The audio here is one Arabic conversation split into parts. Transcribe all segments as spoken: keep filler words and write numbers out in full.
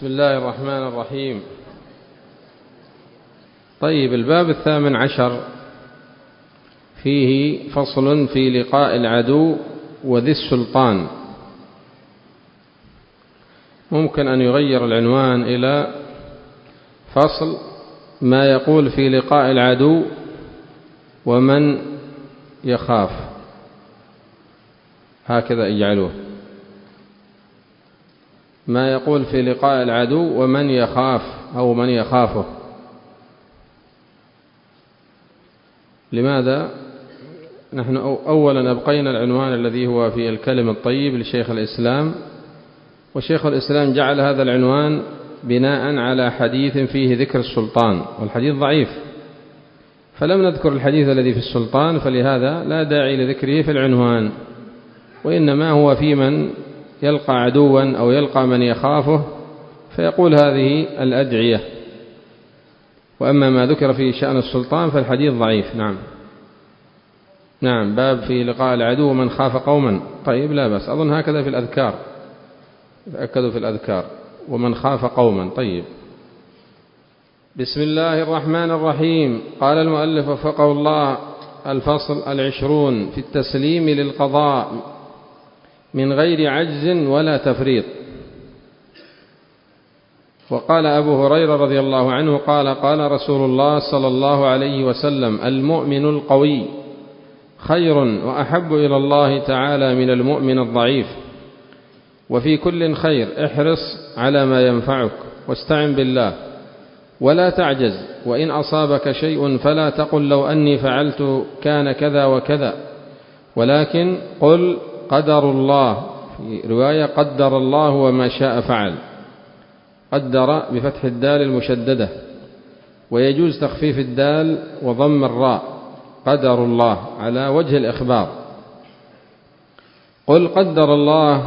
بسم الله الرحمن الرحيم. طيب، الباب الثامن عشر فيه فصل في لقاء العدو وذي السلطان. ممكن أن يغير العنوان إلى فصل ما يقول في لقاء العدو ومن يخاف، هكذا اجعلوه، ما يقول في لقاء العدو ومن يخاف أو من يخافه. لماذا؟ نحن أولا أبقينا العنوان الذي هو في الكلم الطيب لشيخ الإسلام، وشيخ الإسلام جعل هذا العنوان بناء على حديث فيه ذكر السلطان، والحديث ضعيف، فلم نذكر الحديث الذي في السلطان، فلهذا لا داعي لذكره في العنوان، وإنما هو في من يلقى عدوا أو يلقى من يخافه فيقول هذه الأدعية. وأما ما ذكر في شأن السلطان فالحديث ضعيف. نعم نعم باب في لقاء العدو ومن خاف قوما. طيب، لا بس، أظن هكذا في الأذكار، تأكدوا في الأذكار ومن خاف قوما. طيب، بسم الله الرحمن الرحيم. قال المؤلف وفقه الله: الفصل العشرون في التسليم للقضاء من غير عجز ولا تفريط. وقال أبو هريرة رضي الله عنه قال: قال رسول الله صلى الله عليه وسلم: المؤمن القوي خير وأحب إلى الله تعالى من المؤمن الضعيف، وفي كل خير، احرص على ما ينفعك واستعن بالله ولا تعجز، وإن أصابك شيء فلا تقل لو أني فعلت كان كذا وكذا، ولكن قل قدر الله، في رواية قدر الله وما شاء فعل، قدر بفتح الدال المشددة، ويجوز تخفيف الدال وضم الراء، قدر الله على وجه الإخبار. قل قدر الله،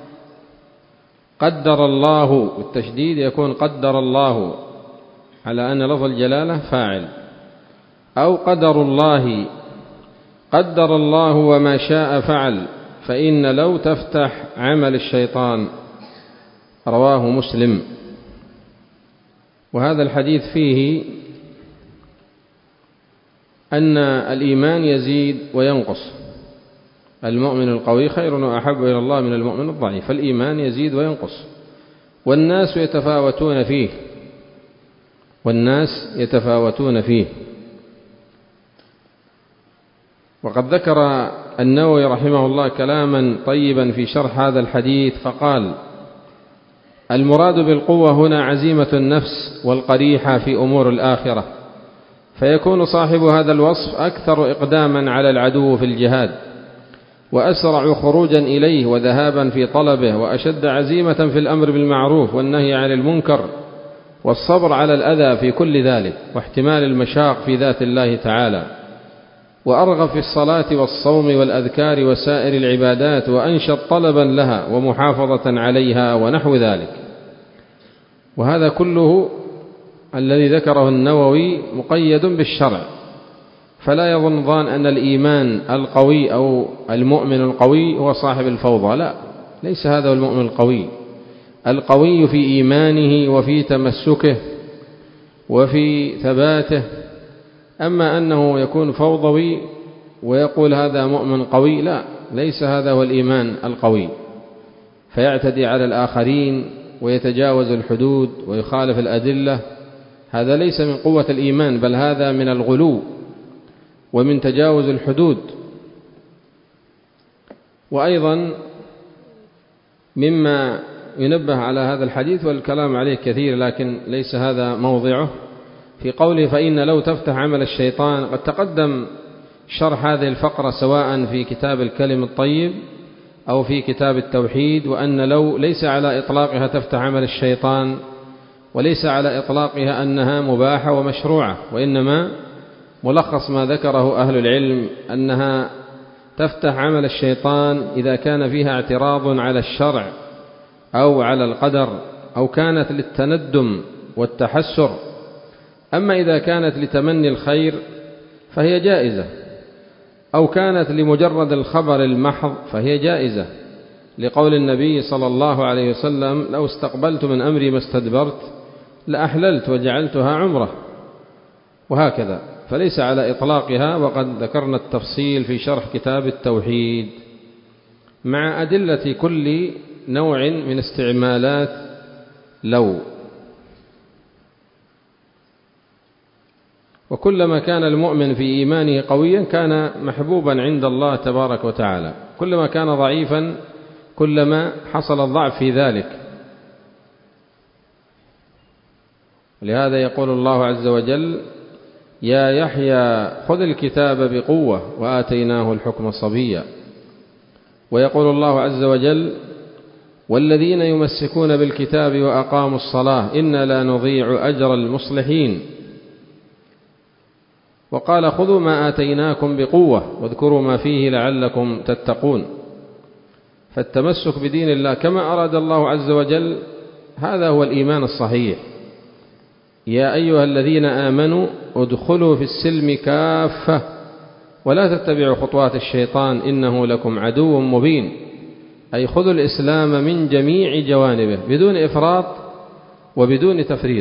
قدر الله بالتشديد يكون قدر الله على أن لفظ الجلالة فاعل، أو قدر الله، قدر الله وما شاء فعل، فإن لو تفتح عمل الشيطان. رواه مسلم. وهذا الحديث فيه أن الإيمان يزيد وينقص. المؤمن القوي خير وأحب إلى الله من المؤمن الضعيف، فالإيمان يزيد وينقص، والناس يتفاوتون فيه والناس يتفاوتون فيه وقد ذكر النووي رحمه الله كلاما طيبا في شرح هذا الحديث فقال: المراد بالقوة هنا عزيمة النفس والقريحة في أمور الآخرة، فيكون صاحب هذا الوصف أكثر إقداما على العدو في الجهاد، وأسرع خروجا إليه وذهابا في طلبه، وأشد عزيمة في الأمر بالمعروف والنهي عن المنكر، والصبر على الأذى في كل ذلك، واحتمال المشاق في ذات الله تعالى، وأرغب في الصلاة والصوم والأذكار وسائر العبادات، وأنشط طلبا لها ومحافظة عليها ونحو ذلك. وهذا كله الذي ذكره النووي مقيد بالشرع، فلا يظن ظان أن الإيمان القوي أو المؤمن القوي هو صاحب الفوضى، لا، ليس هذا هو المؤمن القوي. القوي في إيمانه وفي تمسكه وفي ثباته. أما أنه يكون فوضوي ويقول هذا مؤمن قوي، لا، ليس هذا هو الإيمان القوي، فيعتدي على الآخرين ويتجاوز الحدود ويخالف الأدلة. هذا ليس من قوة الإيمان، بل هذا من الغلو ومن تجاوز الحدود. وأيضا مما ينبه على هذا الحديث والكلام عليه كثير لكن ليس هذا موضعه، في قوله فإن لو تفتح عمل الشيطان. قد تقدم شرح هذه الفقرة سواء في كتاب الكلم الطيب أو في كتاب التوحيد، وأن لو ليس على إطلاقها تفتح عمل الشيطان، وليس على إطلاقها أنها مباحة ومشروعة، وإنما ملخص ما ذكره أهل العلم أنها تفتح عمل الشيطان إذا كان فيها اعتراض على الشرع أو على القدر، أو كانت للتندم والتحسر. أما إذا كانت لتمني الخير فهي جائزة، أو كانت لمجرد الخبر المحض فهي جائزة، لقول النبي صلى الله عليه وسلم: لو استقبلت من أمري ما استدبرت لأحللت وجعلتها عمرة، وهكذا، فليس على إطلاقها. وقد ذكرنا التفصيل في شرح كتاب التوحيد مع أدلة كل نوع من استعمالات لو. وكلما كان المؤمن في إيمانه قويا كان محبوبا عند الله تبارك وتعالى، كلما كان ضعيفا كلما حصل الضعف في ذلك. لهذا يقول الله عز وجل: يا يحيى خذ الكتاب بقوة وآتيناه الحكم صبيا. ويقول الله عز وجل: والذين يمسكون بالكتاب وأقاموا الصلاة إنا لا نضيع أجر المصلحين. وقال: خذوا ما آتيناكم بقوة واذكروا ما فيه لعلكم تتقون. فالتمسك بدين الله كما أراد الله عز وجل هذا هو الإيمان الصحيح. يا أيها الذين آمنوا ادخلوا في السلم كافة ولا تتبعوا خطوات الشيطان إنه لكم عدو مبين، أي خذوا الإسلام من جميع جوانبه بدون إفراط وبدون تفريط،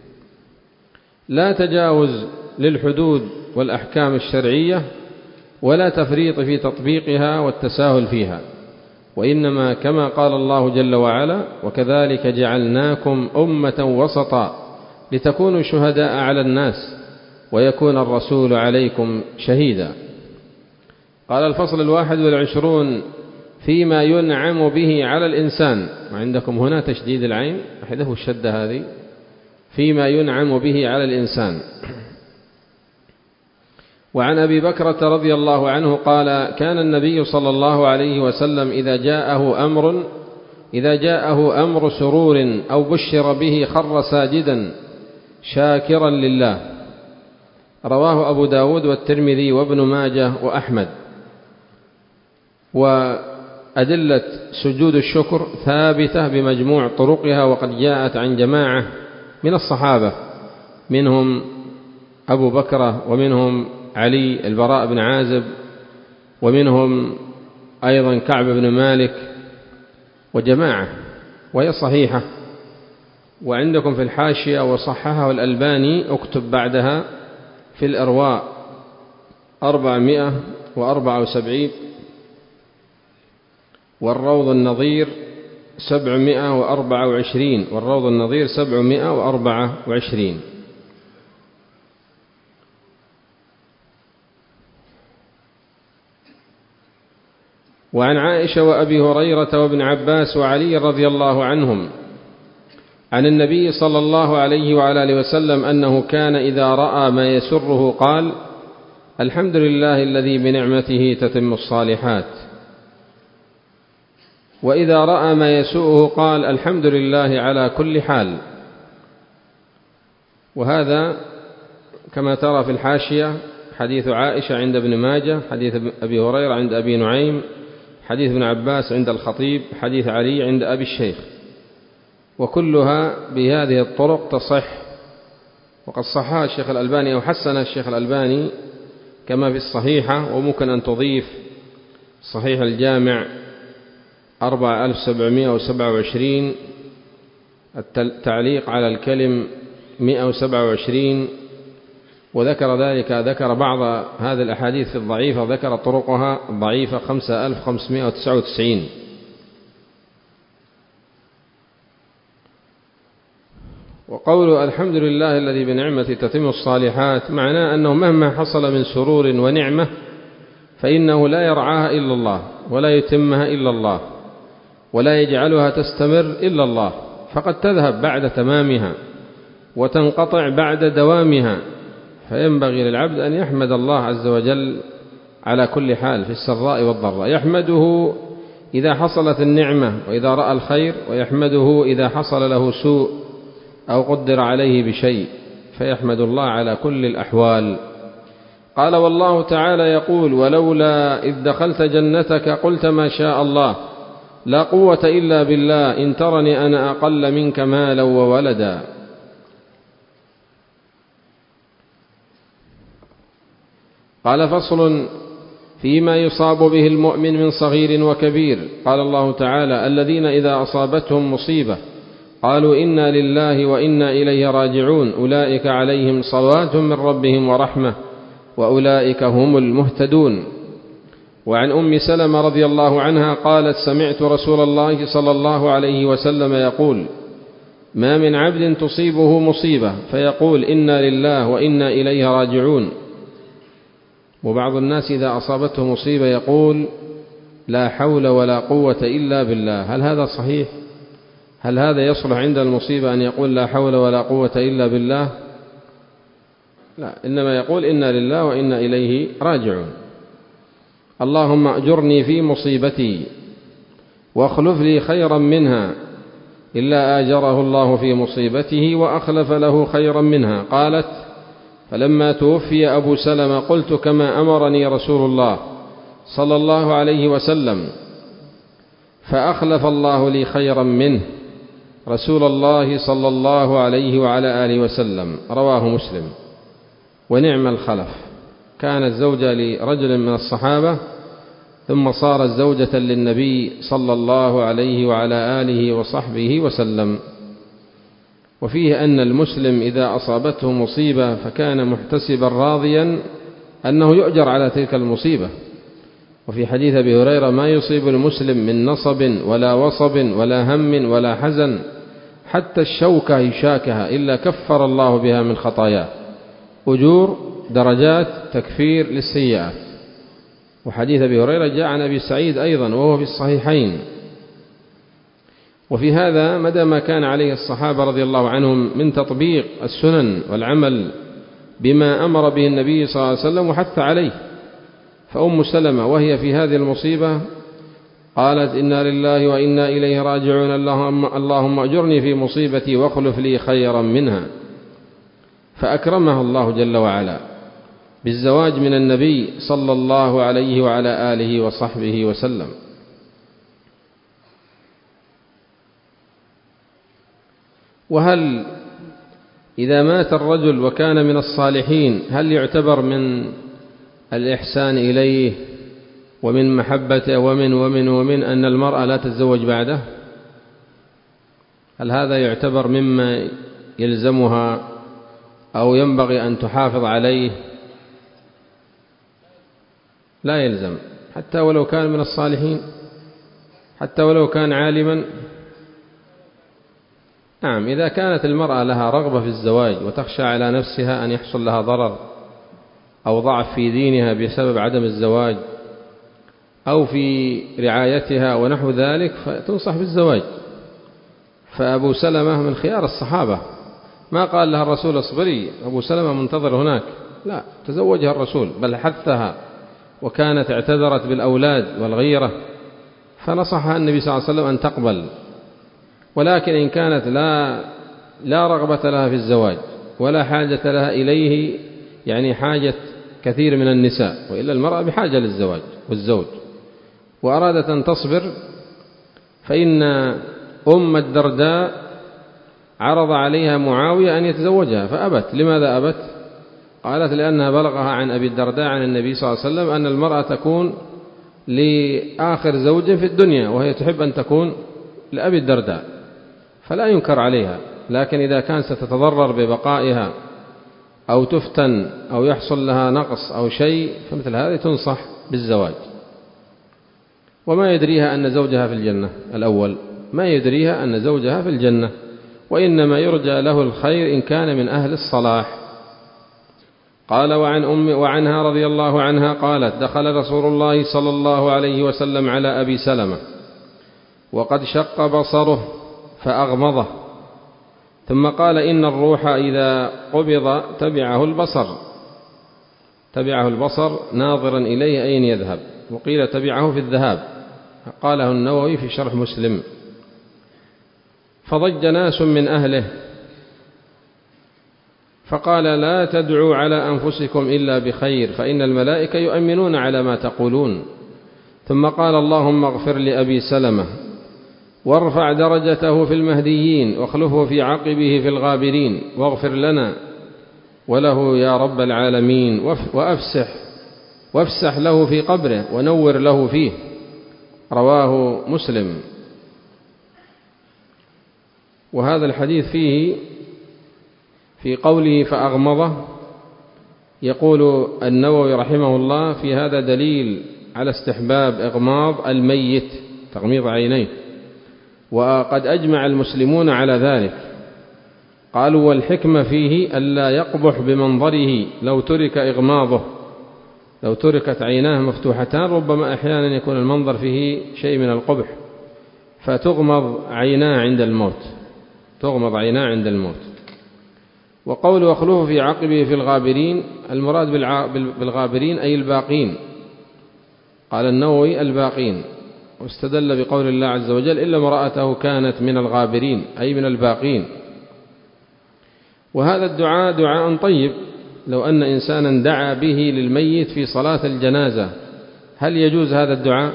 لا تجاوز للحدود والأحكام الشرعية ولا تفريط في تطبيقها والتساهل فيها، وإنما كما قال الله جل وعلا: وكذلك جعلناكم أمة وسطا لتكونوا شهداء على الناس ويكون الرسول عليكم شهيدا. قال: الفصل الواحد والعشرون فيما ينعم به على الإنسان. وعندكم هنا تشديد العين، أحذفوا الشدة هذه، فيما ينعم به على الإنسان. وعن أبي بكرة رضي الله عنه قال: كان النبي صلى الله عليه وسلم إذا جاءه أمر إذا جاءه أمر سرور أو بشر به خر ساجدا شاكرا لله. رواه أبو داود والترمذي وابن ماجه وأحمد. وأدلة سجود الشكر ثابتة بمجموع طرقها، وقد جاءت عن جماعة من الصحابة، منهم أبو بكرة ومنهم علي البراء بن عازب ومنهم أيضا كعب بن مالك وجماعة، وهي صحيحة. وعندكم في الحاشية وصححه الألباني، اكتب بعدها في الإرواء أربعمائة وأربعة وسبعين، والروض النظير سبعمائة وأربعة وعشرين، والروض النظير سبعمائة وأربعة وعشرين. وعن عائشة وأبي هريرة وابن عباس وعلي رضي الله عنهم عن النبي صلى الله عليه وعلى آله وسلم أنه كان إذا رأى ما يسره قال: الحمد لله الذي بنعمته تتم الصالحات. وإذا رأى ما يسوءه قال: الحمد لله على كل حال. وهذا كما ترى في الحاشية حديث عائشة عند ابن ماجه، حديث أبي هريرة عند أبي نعيم، حديث ابن عباس عند الخطيب، حديث علي عند أبي الشيخ، وكلها بهذه الطرق تصح. وقد صحها الشيخ الألباني أو حسن الشيخ الألباني كما في الصحيحة. وممكن أن تضيف صحيح الجامع أربعة آلاف وسبعمائة وسبعة وعشرين، التعليق على الكلم مئة وسبعة وعشرين، وذكر ذلك ذكر بعض هذه الأحاديث الضعيفة، ذكر طرقها الضعيفة خمسة آلاف وخمسمائة وتسعة وتسعين. وقول الحمد لله الذي بنعمته تتم الصالحات معناه أنه مهما حصل من سرور ونعمة فإنه لا يرعاها إلا الله، ولا يتمها إلا الله، ولا يجعلها تستمر إلا الله، فقد تذهب بعد تمامها وتنقطع بعد دوامها. فينبغي للعبد أن يحمد الله عز وجل على كل حال في السراء والضراء، يحمده إذا حصلت النعمة وإذا رأى الخير، ويحمده إذا حصل له سوء أو قدر عليه بشيء، فيحمد الله على كل الأحوال. قال: والله تعالى يقول: ولولا إذ دخلت جنتك قلت ما شاء الله لا قوة إلا بالله إن ترني أنا أقل منك مالا وولدا. قال: فصل فيما يصاب به المؤمن من صغير وكبير. قال الله تعالى: الذين إذا أصابتهم مصيبة قالوا إنا لله وإنا إليه راجعون أولئك عليهم صلوات من ربهم ورحمة وأولئك هم المهتدون. وعن أم سلمة رضي الله عنها قالت: سمعت رسول الله صلى الله عليه وسلم يقول: ما من عبد تصيبه مصيبة فيقول إنا لله وإنا إليه راجعون. وبعض الناس إذا أصابته مصيبة يقول: لا حول ولا قوة إلا بالله. هل هذا صحيح؟ هل هذا يصلح عند المصيبة أن يقول لا حول ولا قوة إلا بالله؟ لا، إنما يقول إنا لله وإنا إليه راجعون. اللهم أجرني في مصيبتي واخلف لي خيرا منها، إلا آجره الله في مصيبته وأخلف له خيرا منها. قالت: فلما توفي أبو سلمة قلت كما أمرني رسول الله صلى الله عليه وسلم، فأخلف الله لي خيرا منه رسول الله صلى الله عليه وعلى آله وسلم. رواه مسلم. ونعم الخلف، كانت زوجة لرجل من الصحابة ثم صارت زوجة للنبي صلى الله عليه وعلى آله وصحبه وسلم. وفيه أن المسلم إذا أصابته مصيبة فكان محتسبا راضيا أنه يؤجر على تلك المصيبة. وفي حديث أبي هريرة: ما يصيب المسلم من نصب ولا وصب ولا هم ولا حزن حتى الشوكة يشاكها إلا كفر الله بها من خطاياه. أجور درجات تكفير للسيئات. وحديث أبي هريرة جاء عن أبي سعيد أيضا وهو في الصحيحين. وفي هذا مدى ما كان عليه الصحابة رضي الله عنهم من تطبيق السنن والعمل بما أمر به النبي صلى الله عليه وسلم وحث عليه. فأم سلمة وهي في هذه المصيبة قالت: إنا لله وإنا إليه راجعون اللهم, اللهم أجرني في مصيبتي واخلف لي خيرا منها. فأكرمها الله جل وعلا بالزواج من النبي صلى الله عليه وعلى آله وصحبه وسلم. وهل إذا مات الرجل وكان من الصالحين هل يعتبر من الإحسان إليه ومن محبته ومن ومن ومن أن المرأة لا تتزوج بعده؟ هل هذا يعتبر مما يلزمها أو ينبغي أن تحافظ عليه؟ لا يلزم، حتى ولو كان من الصالحين، حتى ولو كان عالما. نعم، إذا كانت المرأة لها رغبة في الزواج وتخشى على نفسها أن يحصل لها ضرر أو ضعف في دينها بسبب عدم الزواج أو في رعايتها ونحو ذلك، فتنصح بالزواج. فأبو سلمة من خيار الصحابة، ما قال لها الرسول اصبري أبو سلمة منتظر هناك، لا، تزوجها الرسول، بل حثها، وكانت اعتذرت بالأولاد والغيرة، فنصحها النبي صلى الله عليه وسلم أن تقبل. ولكن إن كانت لا لا رغبة لها في الزواج ولا حاجة لها إليه، يعني حاجة كثير من النساء، وإلا المرأة بحاجة للزواج والزوج، وأرادت أن تصبر، فإن أم الدرداء عرض عليها معاوية أن يتزوجها فأبت. لماذا أبت؟ قالت: لأنها بلغها عن أبي الدرداء عن النبي صلى الله عليه وسلم أن المرأة تكون لآخر زوج في الدنيا، وهي تحب أن تكون لأبي الدرداء، فلا ينكر عليها. لكن إذا كانت ستتضرر ببقائها أو تفتن أو يحصل لها نقص أو شيء، فمثل هذه تنصح بالزواج. وما يدريها أن زوجها في الجنة الأول، ما يدريها أن زوجها في الجنة، وإنما يرجى له الخير إن كان من أهل الصلاح. قال: وعن أم وعنها رضي الله عنها قالت: دخل رسول الله صلى الله عليه وسلم على أبي سلمة وقد شق بصره فأغمضه، ثم قال: إن الروح إذا قبض تبعه البصر، تبعه البصر ناظرا إليه أين يذهب، وقيل تبعه في الذهاب، قاله النووي في شرح مسلم. فضج ناس من أهله فقال: لا تدعوا على أنفسكم إلا بخير، فإن الملائكة يؤمنون على ما تقولون. ثم قال: اللهم اغفر لأبي سلمة وارفع درجته في المهديين واخلفه في عقبه في الغابرين، واغفر لنا وله يا رب العالمين، وأفسح وافسح له في قبره ونور له فيه. رواه مسلم. وهذا الحديث فيه في قوله فأغمضه، يقول النووي رحمه الله في هذا دليل على استحباب إغماض الميت، تغميض عينيه، وقد أجمع المسلمون على ذلك. قالوا والحكمة فيه ألا يقبح بمنظره لو ترك إغماضه، لو تركت عيناه مفتوحتان ربما أحيانا يكون المنظر فيه شيء من القبح، فتغمض عيناه عند الموت، تغمض عيناه عند الموت. وقول واخلفه في عقبه في الغابرين، المراد بالغابرين أي الباقين. قال النووي الباقين، واستدل بقول الله عز وجل إلا امرأته كانت من الغابرين أي من الباقين. وهذا الدعاء دعاء طيب، لو أن إنسانا دعا به للميت في صلاة الجنازة، هل يجوز هذا الدعاء؟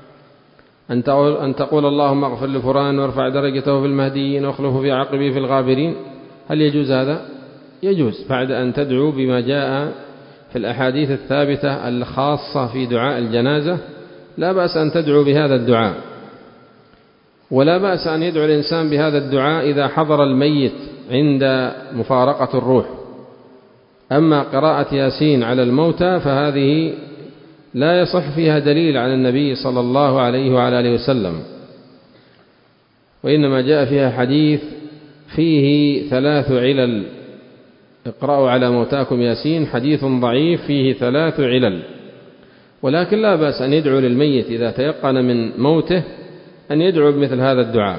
أن تقول اللهم اغفر لفلان وارفع درجته في المهديين واخلفه في عقبه في الغابرين، هل يجوز هذا؟ يجوز، بعد أن تدعو بما جاء في الأحاديث الثابتة الخاصة في دعاء الجنازة، لا بأس أن تدعو بهذا الدعاء. ولا بأس أن يدعو الإنسان بهذا الدعاء إذا حضر الميت عند مفارقة الروح. أما قراءة ياسين على الموتى فهذه لا يصح فيها دليل عن النبي صلى الله عليه وعلى آله وسلم، وإنما جاء فيها حديث فيه ثلاث علل: اقرأوا على موتاكم ياسين، حديث ضعيف فيه ثلاث علل. ولكن لا بأس أن يدعو للميت إذا تيقن من موته أن يدعو بمثل هذا الدعاء: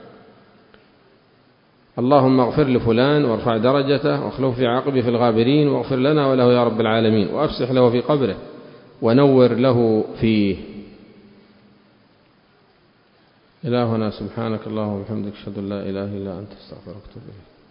اللهم اغفر لفلان وارفع درجته واخلف في عقبه في الغابرين واغفر لنا وله يا رب العالمين وأفسح له في قبره ونور له فيه. إلهنا سبحانك اللهم وبحمدك أشهد أن لا إله إلا أنت أستغفرك وأتوب إليك.